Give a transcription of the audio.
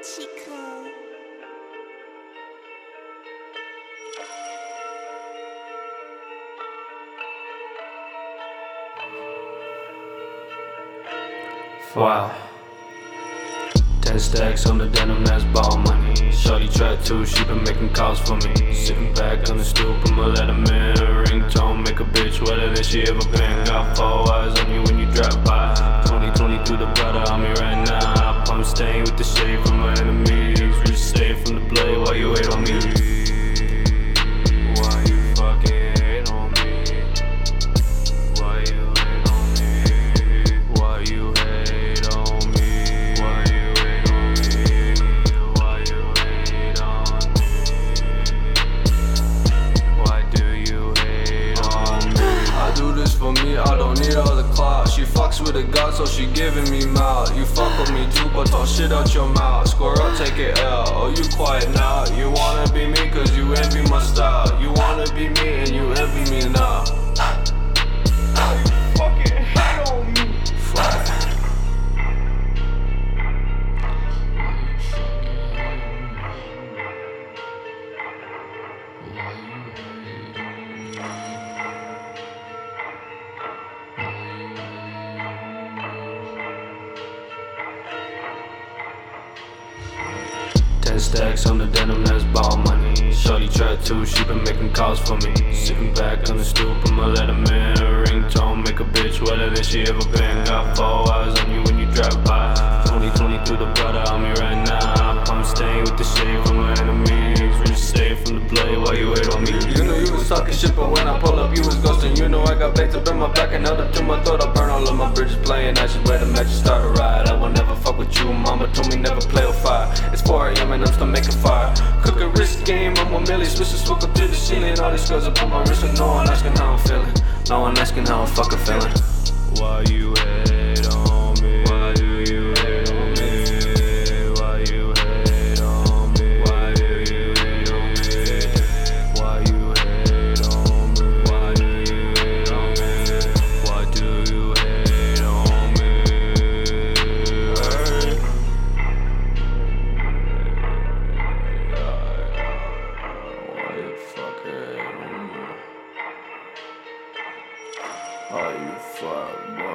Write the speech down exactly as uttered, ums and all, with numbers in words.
Chico. Wow. Ten stacks on the denim, that's ball money. Shorty tried to, she been making calls for me. Sitting back on the stoop, I'ma let him in. Ringtone make a bitch wetter than she ever been. Got four eyes on you when you drive by. twenty twenty through the brother on me right now. Pump stain with the shade from my enemies. Reach stay from the blade while you wait on me. Why you fucking hate on me? Why you hate on me? Why you hate on me? Why you hate on me? Why you hate on me? Why do you hate on me? I do this for me, I don't need all the clout. She fucks with a god, so she giving me mouth. You fuck with me too, but talk shit out your mouth. Score up, take it L. Oh, you quiet now. You wanna be me cause you envy my style. You wanna be me and you envy me now. You fucking hate on me. Fuck. Ten stacks on the denim, that's ball money. Shorty tried to, she been making calls for me. Sitting back on the stoop, I'ma let him in. Ringtone make a bitch wetter than she ever been. Got four eyes on you when you drive by. twenty twenty through the brother on me right now. Pump stain with the shade from my enemies. Reach stay from the blade while you wait on me. You know you was talking shit, but when I pull up, you was ghosting. You know I got baked up in my back and held up to my throat. I burn all of my bridges playing. I should wait a match and start a ride. I will never fuck with you, mama told me never play with fire. It's four a m and I'm still making fire. Cook a wrist game, I'm on milli, switch the swoop up to the ceiling. All these girls up on my wrist, and no one asking how I'm feeling. No one asking how I'm fucking feeling. Why you hate on me? Why do you hate on me? Why you hate on me? Why do you hate on me? Why you hate on me? Why do you hate on me? Why do you hate on me? Hey. Why you fucking hate on me? Why you fuck, boy?